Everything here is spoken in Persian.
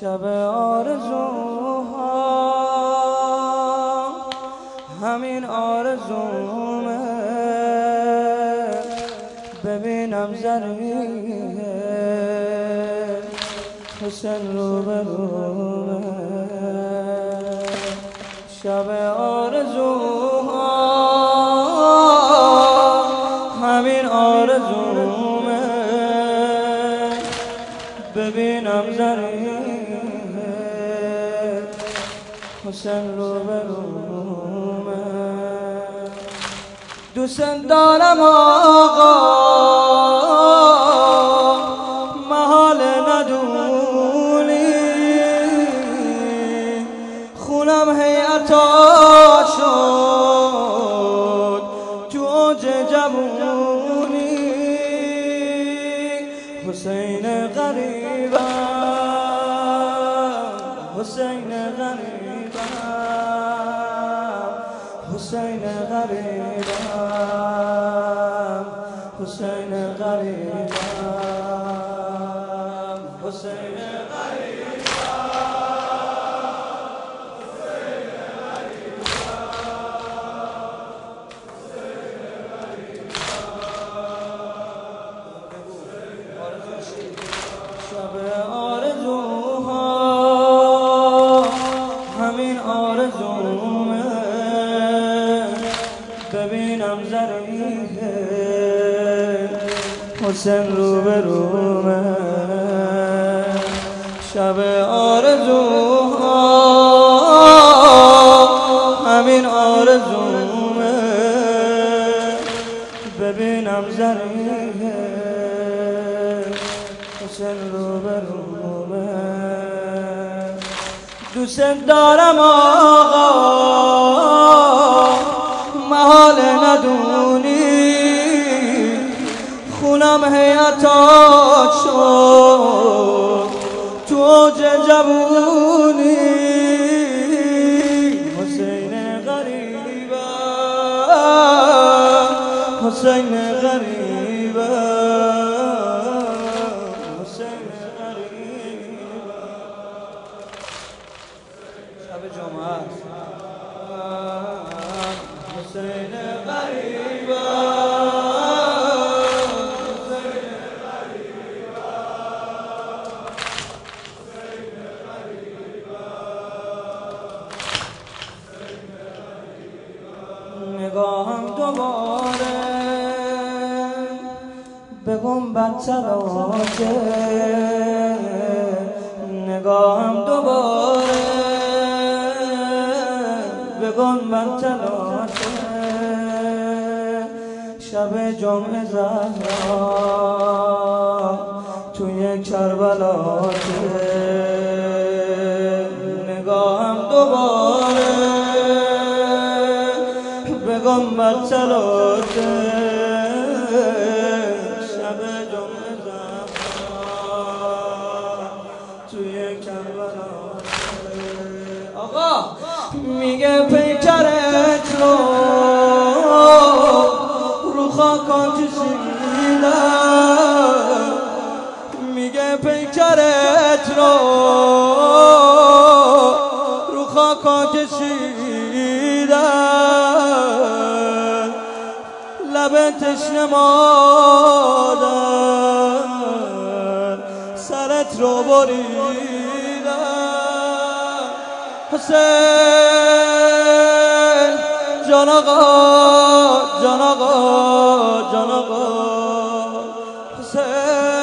شب آرزوها همین آرزومه، ببینم زرین حسین رو برومه. شب آرزوها همین آرزومه، ببینم زرین حسین رو برومه. دوست دارم آقا محال ندونی، خونم حیعتا شد تو اوج جوونی. حسین غریبم، حسین غریبم، حسین غریبم، حسین غریبم، حسین شب آرزوها همین آرزومه، ببینم زرین حسین رو برومه. شب آرزوها همین آرزومه، ببینم زرین حسین رو برومه. دوست دارم آقا محال ندونی، خونم حیعتا شد تو اوج جوونی. حسین غریبم، حسین غریبم، حسین غریبم. شب جمعه است. حسین غریبم، نگاهم دوباره به گنبد تراشه، نگاهم دوباره به گنبد تراشه. شب جمعه زهرا توی کربلاشه، نگاهم دوباره گنبد تراشه. شب جمعه زهرا توی کربلاشه. آقا میگه پیکرت رو رو خاکان کشیدم، میگه پیکرت رو رو خاکان کشیدم، لب تشنه مادر سرت رو بریدم. حسین جان آقا، جان آقا، جان آقا، حسین